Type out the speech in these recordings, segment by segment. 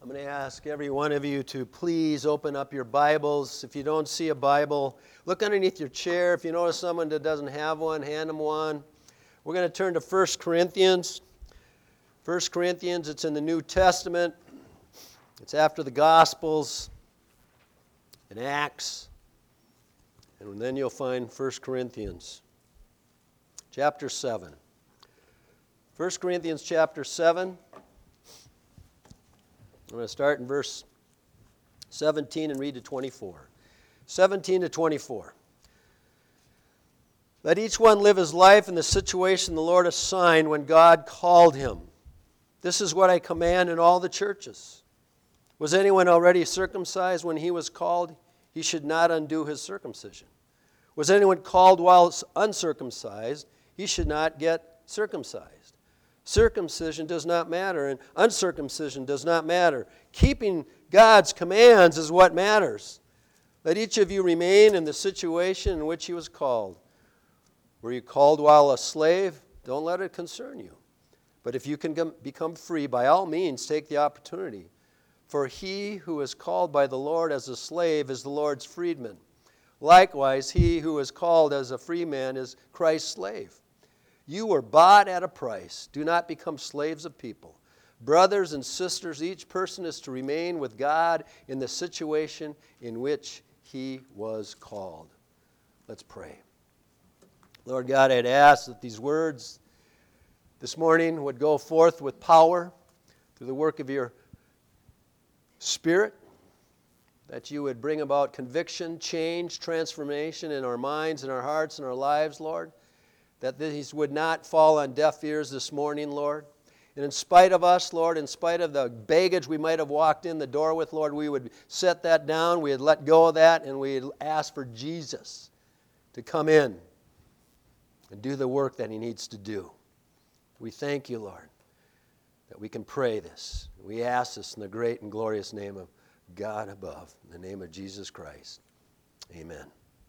I'm going to ask every one of you to please open up your Bibles. If you don't see a Bible, look underneath your chair. If you notice someone that doesn't have one, hand them one. We're going to turn to 1 Corinthians. 1 Corinthians, it's in the New Testament. It's after the Gospels and Acts. And then you'll find 1 Corinthians chapter 7. 1 Corinthians chapter 7. I'm going to start in verse 17 and read to 24. 17 to 24. Let each one live his life in the situation the Lord assigned when God called him. This is what I command in all the churches. Was anyone already circumcised when he was called? He should not undo his circumcision. Was anyone called while uncircumcised? He should not get circumcised. Circumcision does not matter, and uncircumcision does not matter. Keeping God's commands is what matters. Let each of you remain in the situation in which he was called. Were you called while a slave? Don't let it concern you. But if you can become free, by all means, take the opportunity. For he who is called by the Lord as a slave is the Lord's freedman. Likewise, he who is called as a free man is Christ's slave. You were bought at a price. Do not become slaves of people. Brothers and sisters, each person is to remain with God in the situation in which he was called. Let's pray. Lord God, I'd ask that these words this morning would go forth with power through the work of your Spirit, that you would bring about conviction, change, transformation in our minds and our hearts and our lives, Lord. That these would not fall on deaf ears this morning, Lord. And in spite of us, Lord, in spite of the baggage we might have walked in the door with, Lord, we would set that down, we would let go of that, and we'd ask for Jesus to come in and do the work that he needs to do. We thank you, Lord, that we can pray this. We ask this in the great and glorious name of God above, in the name of Jesus Christ. Amen.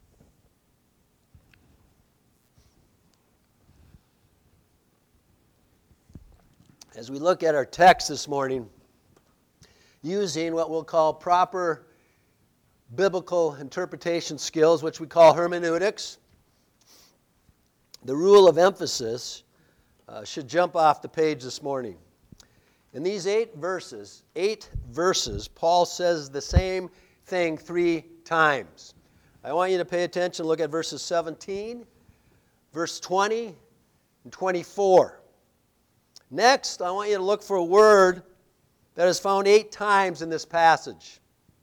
As we look at our text this morning, using what we'll call proper biblical interpretation skills, which we call hermeneutics, the rule of emphasis should jump off the page this morning. In these 8 verses, Paul says the same thing 3 times. I want you to pay attention, look at verses 17, verse 20, and 24. Next, I want you to look for a word that is found 8 times in this passage.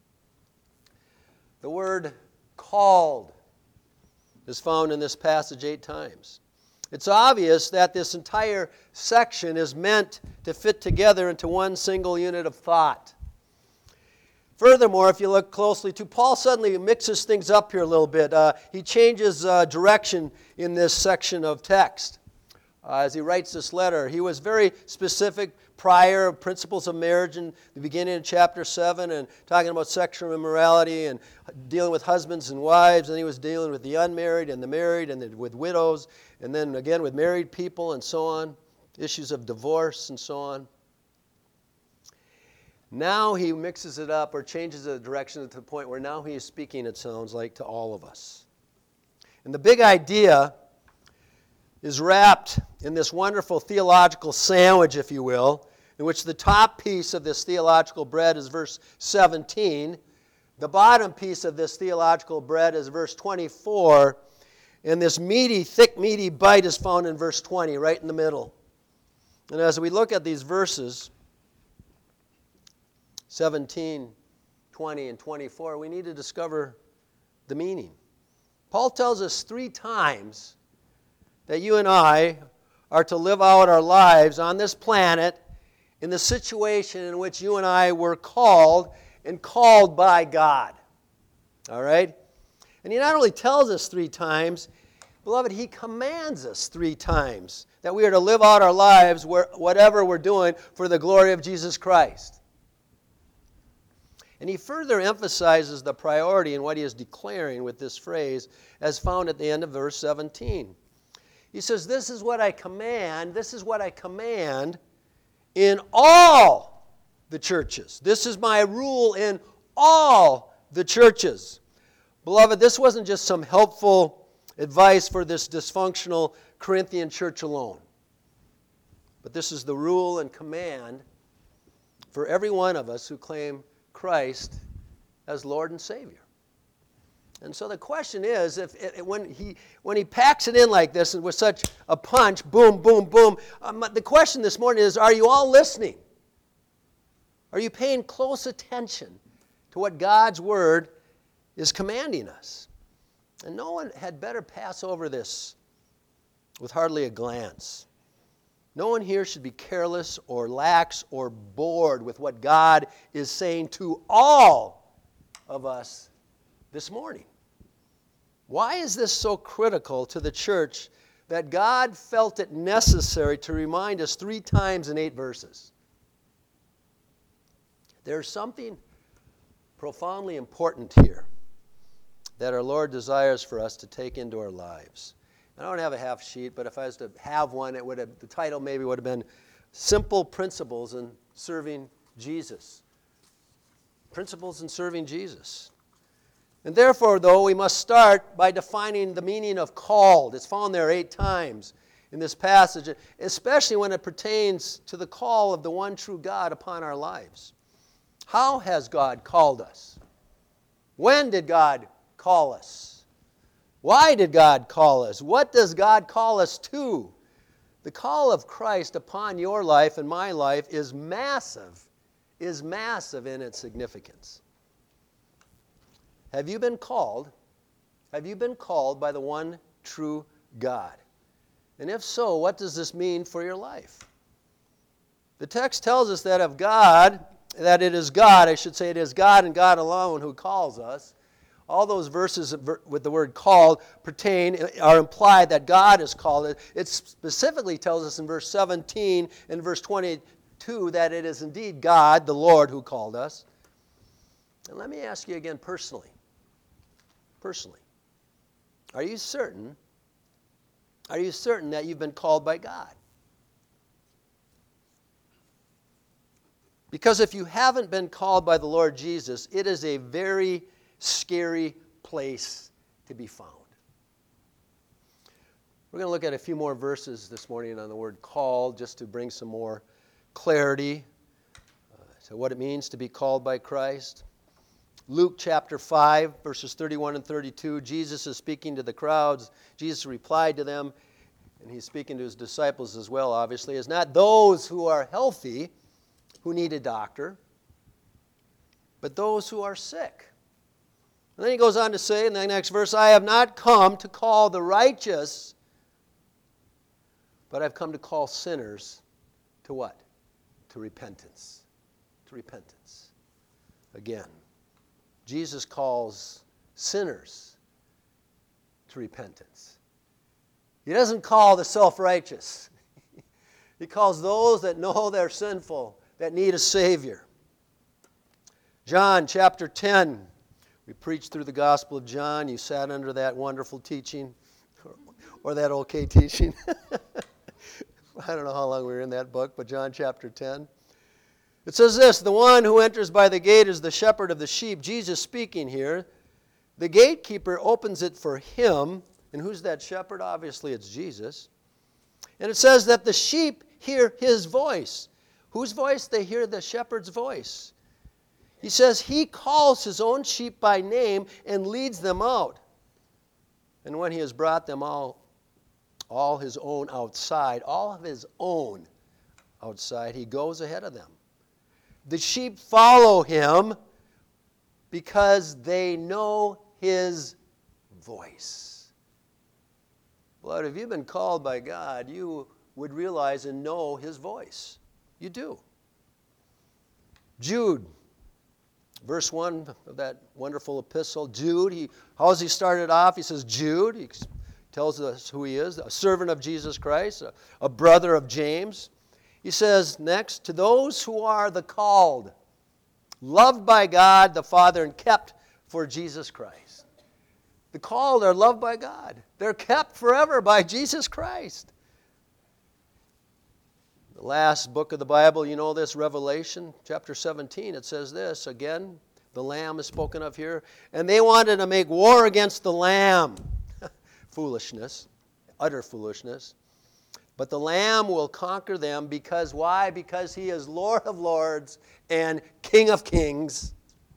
The word called is found in this passage 8 times. It's obvious that this entire section is meant to fit together into one single unit of thought. Furthermore, if you look closely too, Paul suddenly mixes things up here a little bit. He changes direction in this section of text. As he writes this letter, he was very specific prior, principles of marriage in the beginning of chapter 7, and talking about sexual immorality and dealing with husbands and wives, and he was dealing with the unmarried and the married and with widows, and then again with married people and so on, issues of divorce and so on. Now he mixes it up or changes the direction to the point where now he is speaking, it sounds like, to all of us. And the big idea is wrapped in this wonderful theological sandwich, if you will, in which the top piece of this theological bread is verse 17, the bottom piece of this theological bread is verse 24, and this meaty, thick, meaty bite is found in verse 20, right in the middle. And as we look at these verses, 17, 20, and 24, we need to discover the meaning. Paul tells us 3 times that you and I are to live out our lives on this planet in the situation in which you and I were called and called by God. All right? And he not only tells us 3 times, beloved, he commands us 3 times that we are to live out our lives whatever we're doing for the glory of Jesus Christ. And he further emphasizes the priority in what he is declaring with this phrase as found at the end of verse 17. He says, this is what I command in all the churches. This is my rule in all the churches. Beloved, this wasn't just some helpful advice for this dysfunctional Corinthian church alone. But this is the rule and command for every one of us who claim Christ as Lord and Savior. And so the question is, when he packs it in like this and with such a punch, boom, boom, boom, the question this morning is, are you all listening? Are you paying close attention to what God's Word is commanding us? And no one had better pass over this with hardly a glance. No one here should be careless or lax or bored with what God is saying to all of us this morning. Why is this so critical to the church that God felt it necessary to remind us 3 times in 8 verses? There's something profoundly important here that our Lord desires for us to take into our lives. I don't have a half sheet, but if I was to have one, the title maybe would have been Simple Principles in Serving Jesus. Principles in Serving Jesus. And therefore, though, we must start by defining the meaning of called. It's found there 8 times in this passage, especially when it pertains to the call of the one true God upon our lives. How has God called us? When did God call us? Why did God call us? What does God call us to? The call of Christ upon your life and my life is massive in its significance. Have you been called? Have you been called by the one true God? And if so, what does this mean for your life? The text tells us that it is God and God alone who calls us. All those verses with the word called are implied that God is called. It specifically tells us in verse 17 and verse 22 that it is indeed God, the Lord, who called us. And let me ask you again personally, are you certain that you've been called by God? Because if you haven't been called by the Lord Jesus, it is a very scary place to be found. We're going to look at a few more verses this morning on the word called, just to bring some more clarity to what it means to be called by Christ. Luke chapter 5, verses 31 and 32, Jesus is speaking to the crowds. Jesus replied to them, and he's speaking to his disciples as well, obviously. It's not those who are healthy who need a doctor, but those who are sick. And then he goes on to say in the next verse, I have not come to call the righteous, but I've come to call sinners to what? To repentance. To repentance. Again, Jesus calls sinners to repentance. He doesn't call the self-righteous. He calls those that know they're sinful, that need a Savior. John chapter 10. We preached through the Gospel of John. You sat under that wonderful teaching, or that okay teaching. I don't know how long we were in that book, but John chapter 10. It says this, the one who enters by the gate is the shepherd of the sheep. Jesus speaking here. The gatekeeper opens it for him. And who's that shepherd? Obviously it's Jesus. And it says that the sheep hear his voice. Whose voice? They hear the shepherd's voice. He says he calls his own sheep by name and leads them out. And when he has brought them all his own outside, all of his own outside, he goes ahead of them. The sheep follow him because they know his voice. Beloved, if you've been called by God, you would realize and know his voice. You do. Jude, verse 1 of that wonderful epistle, Jude, how does he start it off? He says, Jude, he tells us who he is, a servant of Jesus Christ, a brother of James. He says next, to those who are the called, loved by God the Father and kept for Jesus Christ. The called are loved by God. They're kept forever by Jesus Christ. The last book of the Bible, you know this, Revelation, chapter 17, it says this, again, the Lamb is spoken of here. And they wanted to make war against the Lamb. Foolishness, utter foolishness. But the Lamb will conquer them because, why? Because he is Lord of lords and King of kings.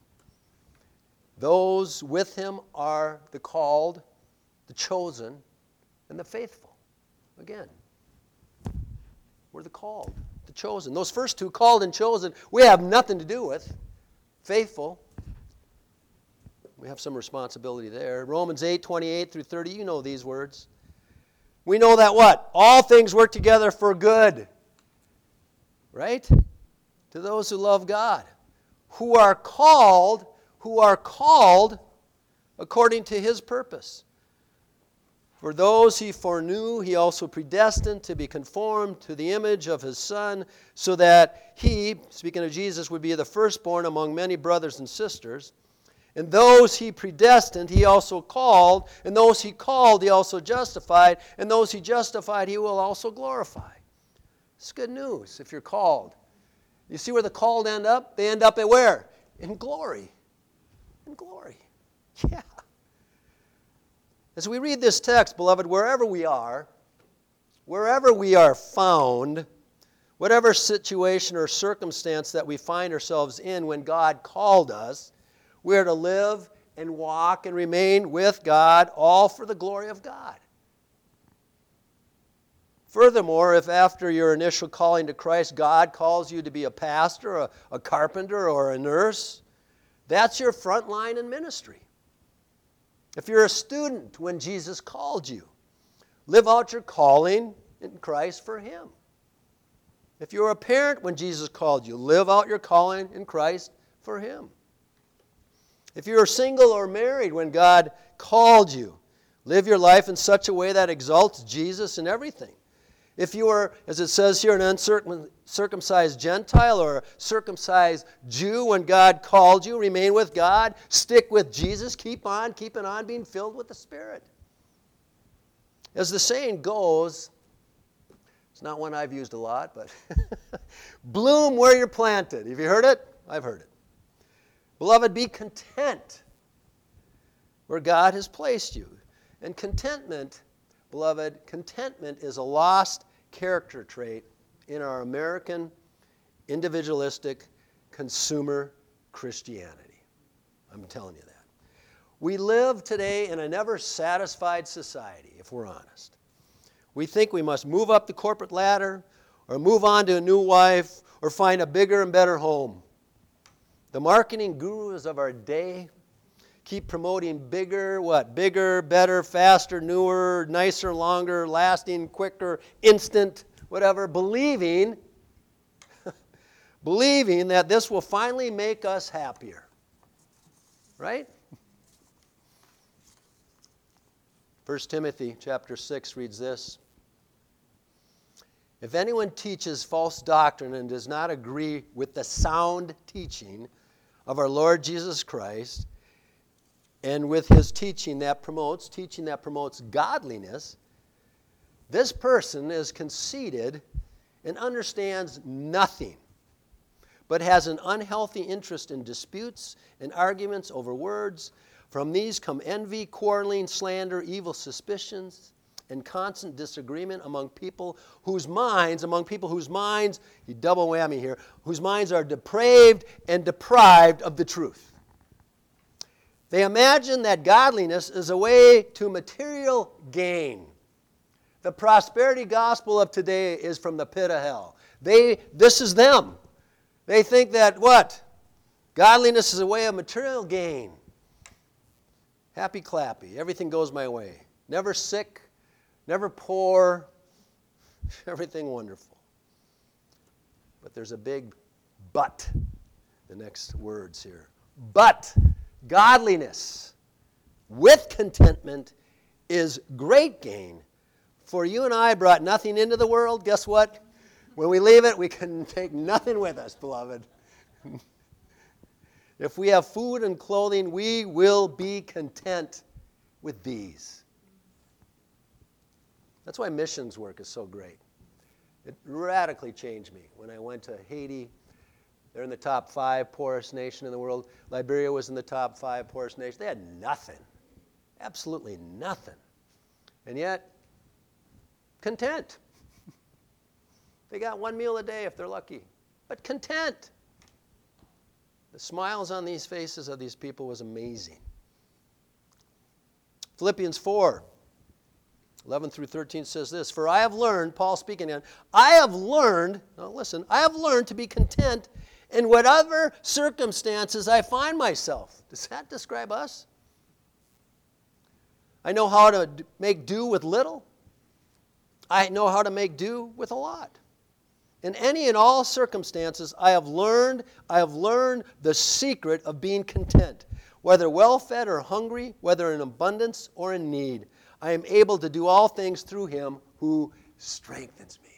Those with him are the called, the chosen, and the faithful. Again, we're the called, the chosen. Those first two, called and chosen, we have nothing to do with. Faithful, we have some responsibility there. Romans 8:28 through 30, you know these words. We know that what? All things work together for good. Right? To those who love God. Who are called according to his purpose. For those he foreknew, he also predestined to be conformed to the image of his Son, so that he, speaking of Jesus, would be the firstborn among many brothers and sisters. And those he predestined, he also called. And those he called, he also justified. And those he justified, he will also glorify. It's good news if you're called. You see where the called end up? They end up at where? In glory. In glory. Yeah. As we read this text, beloved, wherever we are found, whatever situation or circumstance that we find ourselves in when God called us, we are to live and walk and remain with God, all for the glory of God. Furthermore, if after your initial calling to Christ, God calls you to be a pastor, a carpenter, or a nurse, that's your front line in ministry. If you're a student when Jesus called you, live out your calling in Christ for him. If you're a parent when Jesus called you, live out your calling in Christ for him. If you're single or married when God called you, live your life in such a way that exalts Jesus in everything. If you are, as it says here, an uncircumcised Gentile or a circumcised Jew when God called you, remain with God, stick with Jesus, keep on being filled with the Spirit. As the saying goes, it's not one I've used a lot, but bloom where you're planted. Have you heard it? I've heard it. Beloved, be content where God has placed you. And contentment, beloved, contentment is a lost character trait in our American, individualistic, consumer Christianity. I'm telling you that. We live today in a never satisfied society, if we're honest. We think we must move up the corporate ladder or move on to a new wife or find a bigger and better home. The marketing gurus of our day keep promoting bigger, Bigger, better, faster, newer, nicer, longer, lasting, quicker, instant, whatever, believing that this will finally make us happier. Right? 1 Timothy chapter 6 reads this. If anyone teaches false doctrine and does not agree with the sound teaching of our Lord Jesus Christ, and with his teaching that promotes godliness, this person is conceited and understands nothing, but has an unhealthy interest in disputes and arguments over words. From these come envy, quarreling, slander, evil suspicions, and constant disagreement among people whose minds, you double whammy here, whose minds are depraved and deprived of the truth. They imagine that godliness is a way to material gain. The prosperity gospel of today is from the pit of hell. This is them. They think that what? Godliness is a way of material gain. Happy clappy. Everything goes my way. Never sick, never poor, everything wonderful. But there's a big but, the next words here. But godliness with contentment is great gain. For you and I brought nothing into the world. Guess what? When we leave it, we can take nothing with us, beloved. If we have food and clothing, we will be content with these. That's why missions work is so great. It radically changed me when I went to Haiti. They're in the top 5 poorest nation in the world. Liberia was in the top 5 poorest nation. They had nothing, absolutely nothing. And yet, content. They got 1 meal a day if they're lucky, but content. The smiles on these faces of these people was amazing. Philippians 4, 11 through 13 says this, "For I have learned," Paul speaking again, I have learned to be content in whatever circumstances I find myself. Does that describe us? I know how to make do with little. I know how to make do with a lot. In any and all circumstances, I have learned the secret of being content. Whether well-fed or hungry, whether in abundance or in need, I am able to do all things through him who strengthens me.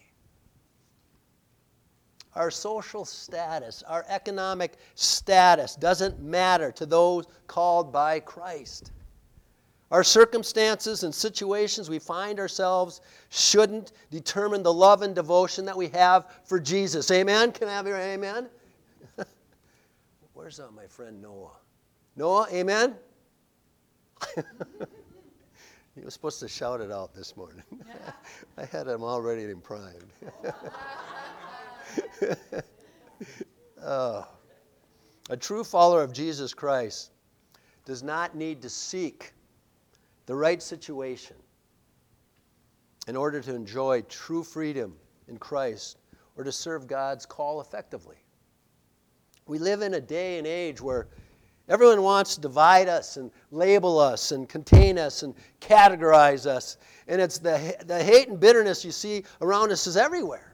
Our social status, our economic status doesn't matter to those called by Christ. Our circumstances and situations we find ourselves shouldn't determine the love and devotion that we have for Jesus. Amen? Can I have your amen? Where's my friend Noah? Noah, amen? He was supposed to shout it out this morning. I had him all ready and primed. A true follower of Jesus Christ does not need to seek the right situation in order to enjoy true freedom in Christ or to serve God's call effectively. We live in a day and age where everyone wants to divide us and label us and contain us and categorize us. And it's the hate and bitterness you see around us is everywhere.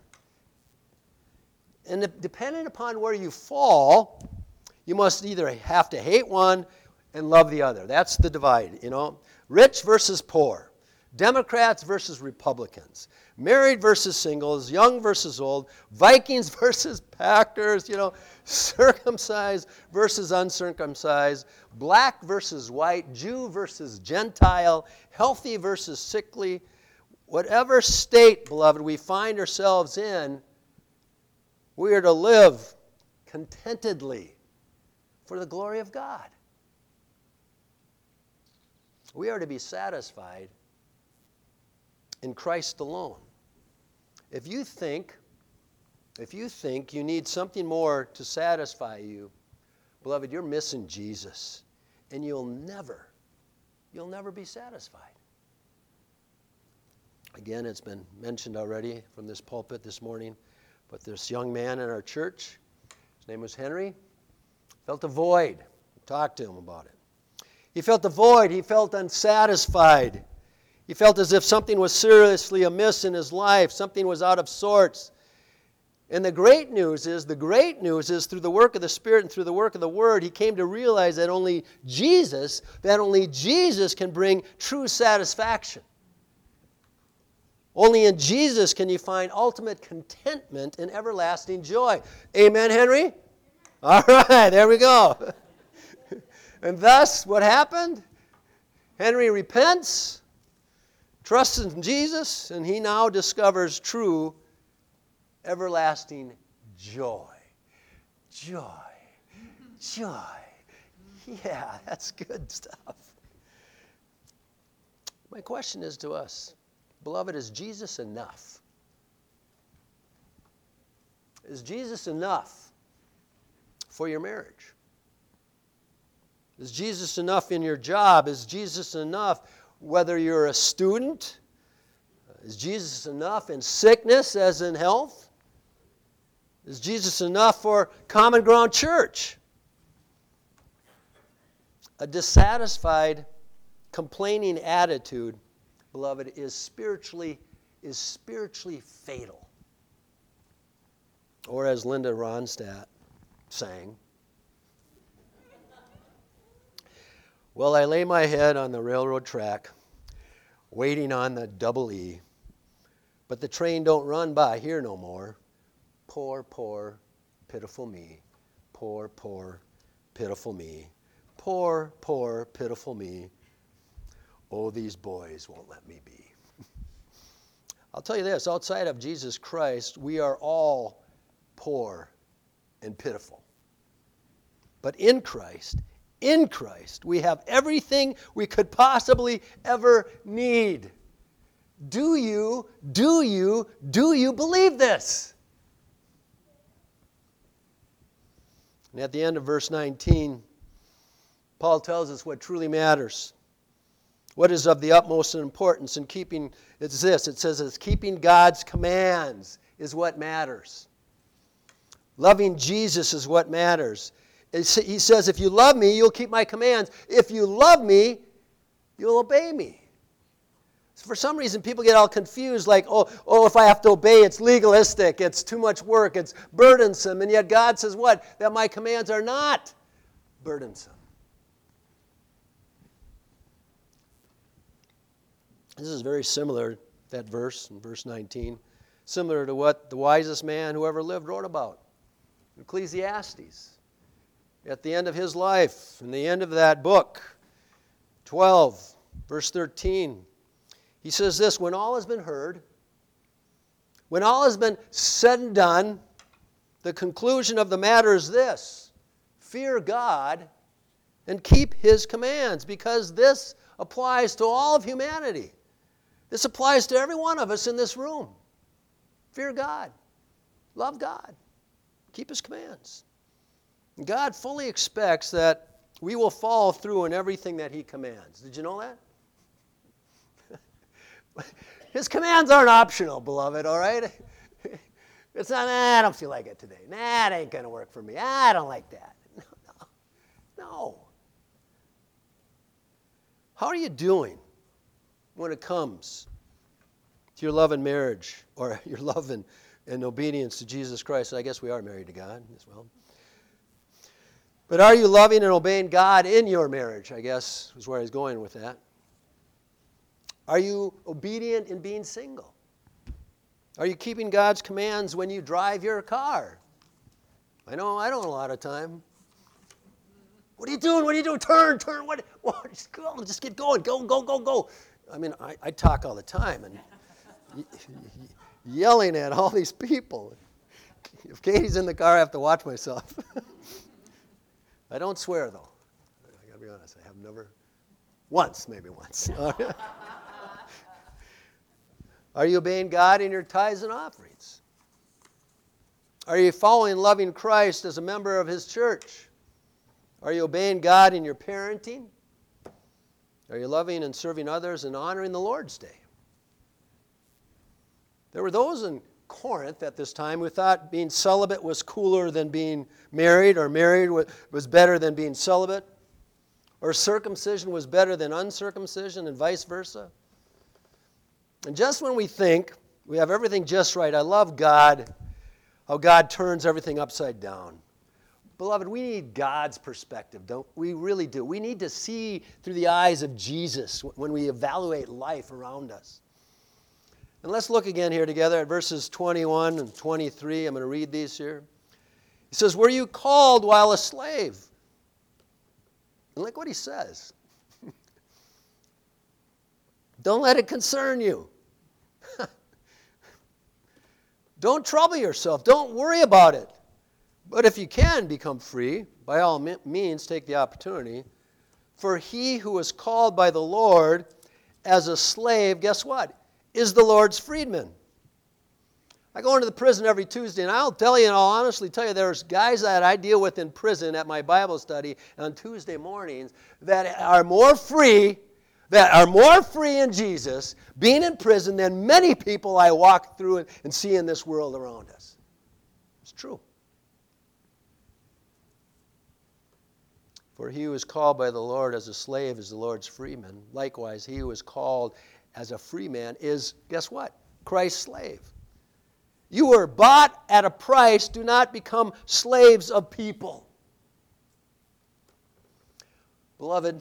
And depending upon where you fall, you must either have to hate one and love the other. That's the divide, you know. Rich versus poor. Democrats versus Republicans. Married versus singles. Young versus old. Vikings versus Packers, you know. Circumcised versus uncircumcised. Black versus white. Jew versus Gentile. Healthy versus sickly. Whatever state, beloved, we find ourselves in, we are to live contentedly for the glory of God. We are to be satisfied in Christ alone. If you think you need something more to satisfy you, beloved, you're missing Jesus, and you'll never be satisfied. Again, it's been mentioned already from this pulpit this morning, but this young man in our church, his name was Henry, felt a void. We talked to him about it. He felt a void. He felt unsatisfied. He felt as if something was seriously amiss in his life. Something was out of sorts. And the great news is through the work of the Spirit and through the work of the Word, he came to realize that only Jesus can bring true satisfaction. Only in Jesus can you find ultimate contentment and everlasting joy. Amen, Henry? All right, there we go. And thus, what happened? Henry repents, trusts in Jesus, and he now discovers true, everlasting joy. Joy. Joy. Yeah, that's good stuff. My question is to us, beloved, is Jesus enough? Is Jesus enough for your marriage? Is Jesus enough in your job? Is Jesus enough whether you're a student? Is Jesus enough in sickness as in health? Is Jesus enough for Common Ground Church? A dissatisfied, complaining attitude, beloved, is spiritually fatal. Or as Linda Ronstadt sang, "Well, I lay my head on the railroad track, waiting on the double E, but the train don't run by here no more. Poor, poor, pitiful me. Poor, poor, pitiful me. Poor, poor, pitiful me. Oh, these boys won't let me be." I'll tell you this, outside of Jesus Christ, we are all poor and pitiful. But in Christ, we have everything we could possibly ever need. Do you believe this? And at the end of verse 19, Paul tells us what truly matters. What is of the utmost importance in keeping, it's this, it says it's keeping God's commands is what matters. Loving Jesus is what matters. He says, if you love me, you'll keep my commands. If you love me, you'll obey me. For some reason, people get all confused, like, oh, if I have to obey, it's legalistic, it's too much work, it's burdensome. And yet God says what? That my commands are not burdensome. This is very similar, that verse in verse 19, similar to what the wisest man who ever lived wrote about. Ecclesiastes. At the end of his life, in the end of that book, 12, verse 13, he says this, when all has been heard, when all has been said and done, the conclusion of the matter is this: fear God and keep His commands, because this applies to all of humanity. This applies to every one of us in this room. Fear God. Love God. Keep His commands. And God fully expects that we will follow through in everything that He commands. Did you know that? His commands aren't optional, beloved, all right? It's not, I don't feel like it today. That ain't going to work for me. I don't like that. No. How are you doing when it comes to your love and marriage, or your love and obedience to Jesus Christ? I guess we are married to God as well. But are you loving and obeying God in your marriage, I guess is where I was going with that. Are you obedient in being single? Are you keeping God's commands when you drive your car? I know I don't a lot of time. What are you doing? What are you doing? Turn. What? Just go. Just get going. Go. I mean, I talk all the time and yelling at all these people. If Katie's in the car, I have to watch myself. I don't swear, though. I got to be honest. I have never. Maybe once. Are you obeying God in your tithes and offerings? Are you following and loving Christ as a member of His church? Are you obeying God in your parenting? Are you loving and serving others and honoring the Lord's Day? There were those in Corinth at this time who thought being celibate was cooler than being married, or married was better than being celibate, or circumcision was better than uncircumcision, and vice versa. And just when we think we have everything just right, I love God, how God turns everything upside down. Beloved, we need God's perspective, don't we? Really do. We need to see through the eyes of Jesus when we evaluate life around us. And let's look again here together at verses 21 and 23. I'm going to read these here. He says, were you called while a slave? And look what he says. Don't let it concern you. Don't trouble yourself. Don't worry about it. But if you can become free, by all means take the opportunity. For he who is called by the Lord as a slave, guess what? Is the Lord's freedman. I go into the prison every Tuesday, and I'll tell you, and I'll honestly tell you, there's guys that I deal with in prison at my Bible study on Tuesday mornings that are more free in Jesus, being in prison, than many people I walk through and see in this world around us. It's true. For he who is called by the Lord as a slave is the Lord's freeman. Likewise, he who is called as a free man is, guess what? Christ's slave. You were bought at a price. Do not become slaves of people. Beloved,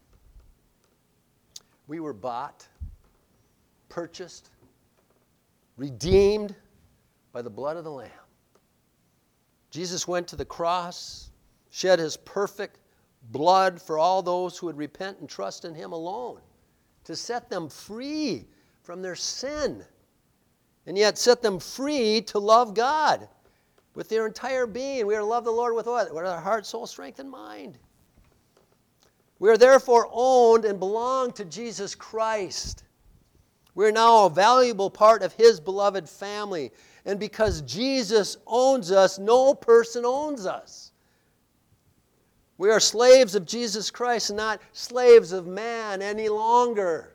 we were bought, purchased, redeemed by the blood of the Lamb. Jesus went to the cross, shed His perfect blood for all those who would repent and trust in Him alone, to set them free from their sin and yet set them free to love God with their entire being. We are to love the Lord with what? With our heart, soul, strength, and mind. We are therefore owned and belong to Jesus Christ. We are now a valuable part of His beloved family. And because Jesus owns us, no person owns us. We are slaves of Jesus Christ, not slaves of man any longer.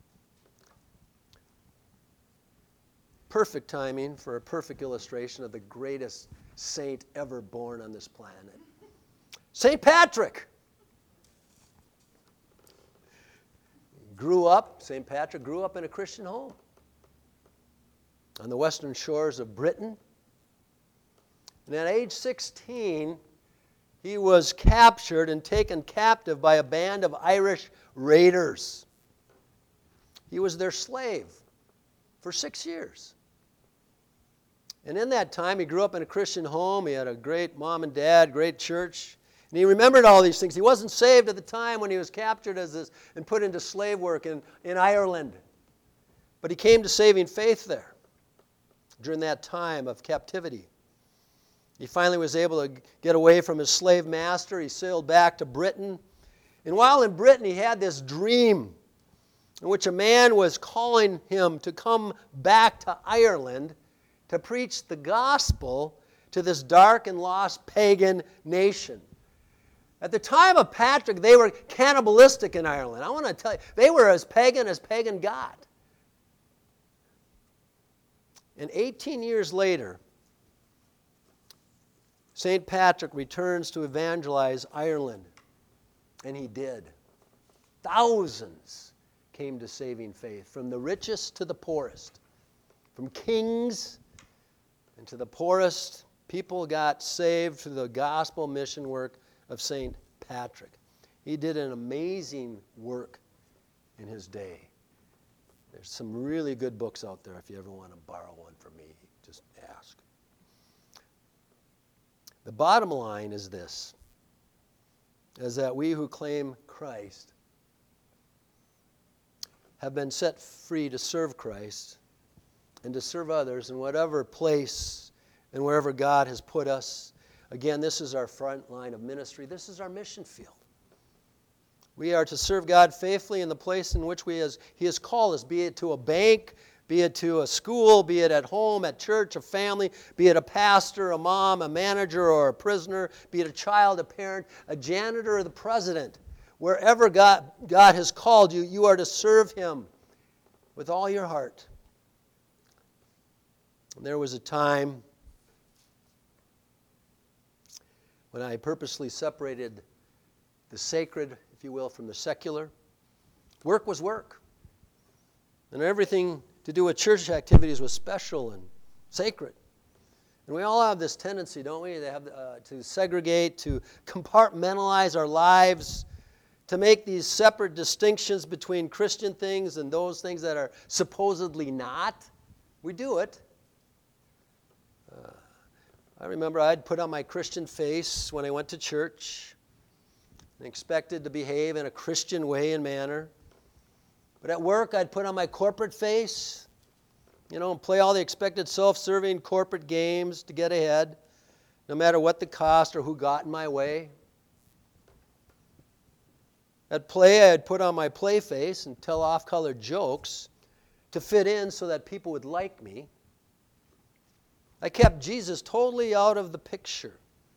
Perfect timing for a perfect illustration of the greatest saint ever born on this planet. St. Patrick. St. Patrick grew up in a Christian home on the western shores of Britain. And at age 16, he was captured and taken captive by a band of Irish raiders. He was their slave for 6 years. And in that time, he grew up in a Christian home. He had a great mom and dad, great church. And he remembered all these things. He wasn't saved at the time when he was captured and put into slave work in Ireland. But he came to saving faith there during that time of captivity. He finally was able to get away from his slave master. He sailed back to Britain. And while in Britain, he had this dream in which a man was calling him to come back to Ireland to preach the gospel to this dark and lost pagan nation. At the time of Patrick, they were cannibalistic in Ireland. I want to tell you, they were as pagan got. And 18 years later, St. Patrick returns to evangelize Ireland. And he did. Thousands came to saving faith, from the richest to the poorest. From kings and to the poorest, people got saved through the gospel mission work of St. Patrick. He did an amazing work in his day. There's some really good books out there if you ever want to borrow one from me. Just ask. The bottom line is this, is that we who claim Christ have been set free to serve Christ and to serve others in whatever place and wherever God has put us. Again, this is our front line of ministry. This is our mission field. We are to serve God faithfully in the place in which He has called us, be it to a bank, be it to a school, be it at home, at church, a family, be it a pastor, a mom, a manager, or a prisoner, be it a child, a parent, a janitor, or the president. Wherever God has called you, you are to serve Him with all your heart. And there was a time when I purposely separated the sacred, if you will, from the secular. Work was work. And everything to do with church activities was special and sacred. And we all have this tendency, don't we, to segregate, to compartmentalize our lives, to make these separate distinctions between Christian things and those things that are supposedly not. We do it. I remember I'd put on my Christian face when I went to church and expected to behave in a Christian way and manner. But at work, I'd put on my corporate face, and play all the expected self-serving corporate games to get ahead, no matter what the cost or who got in my way. At play, I'd put on my play face and tell off-color jokes to fit in so that people would like me. I kept Jesus totally out of the picture.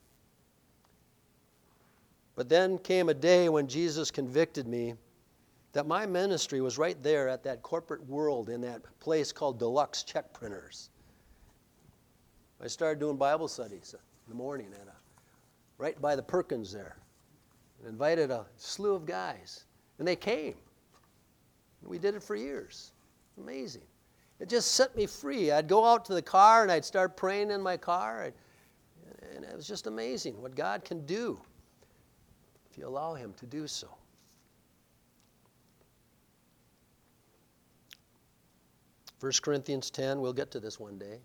But then came a day when Jesus convicted me that my ministry was right there at that corporate world in that place called Deluxe Check Printers. I started doing Bible studies in the morning right by the Perkins there. And invited a slew of guys. And they came. We did it for years. Amazing. It just set me free. I'd go out to the car and I'd start praying in my car. And it was just amazing what God can do if you allow Him to do so. 1 Corinthians 10, we'll get to this one day.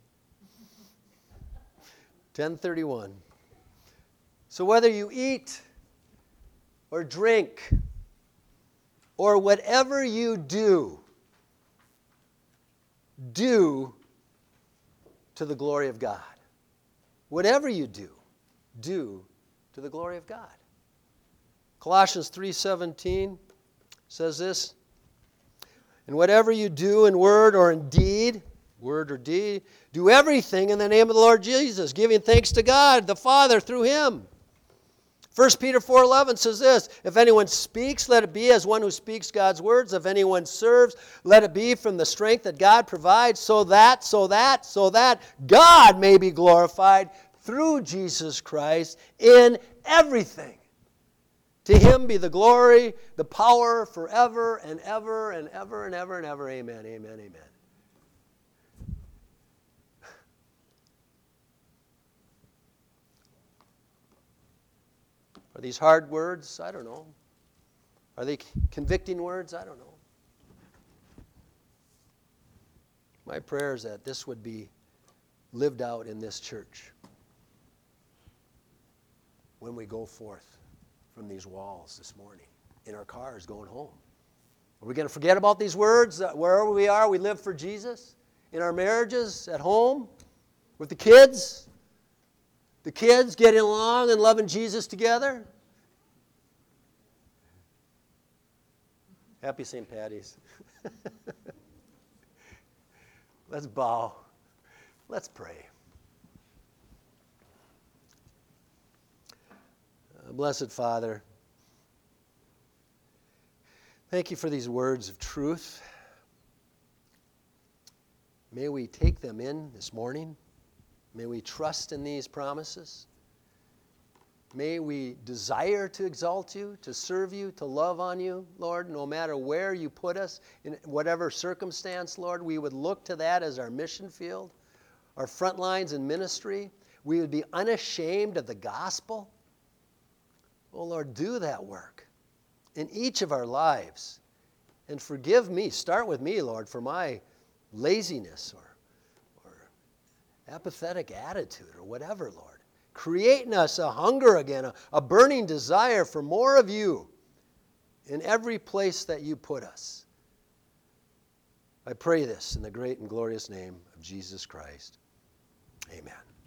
10:31. So whether you eat or drink or whatever you do to the glory of God. Whatever you do, do to the glory of God. Colossians 3:17 says this, and whatever you do in word or in deed, word or deed, do everything in the name of the Lord Jesus, giving thanks to God the Father through Him. 1 Peter 4:11 says this, if anyone speaks, let it be as one who speaks God's words. If anyone serves, let it be from the strength that God provides, so that God may be glorified through Jesus Christ in everything. To Him be the glory, the power forever and ever and ever and ever and ever. Amen, amen, amen. Are these hard words? I don't know. Are they convicting words? I don't know. My prayer is that this would be lived out in this church when we go forth from these walls this morning, in our cars going home. Are we going to forget about these words? Wherever we are, we live for Jesus. In our marriages, at home, with the kids getting along and loving Jesus together. Happy St. Patty's. Let's bow. Let's pray. Blessed Father, thank you for these words of truth. May we take them in this morning. May we trust in these promises. May we desire to exalt you, to serve you, to love on you, Lord, no matter where you put us, in whatever circumstance, Lord. We would look to that as our mission field, our front lines in ministry. We would be unashamed of the gospel. Oh, Lord, do that work in each of our lives. And forgive me, start with me, Lord, for my laziness or apathetic attitude or whatever, Lord. Create in us a hunger again, a burning desire for more of you in every place that you put us. I pray this in the great and glorious name of Jesus Christ. Amen.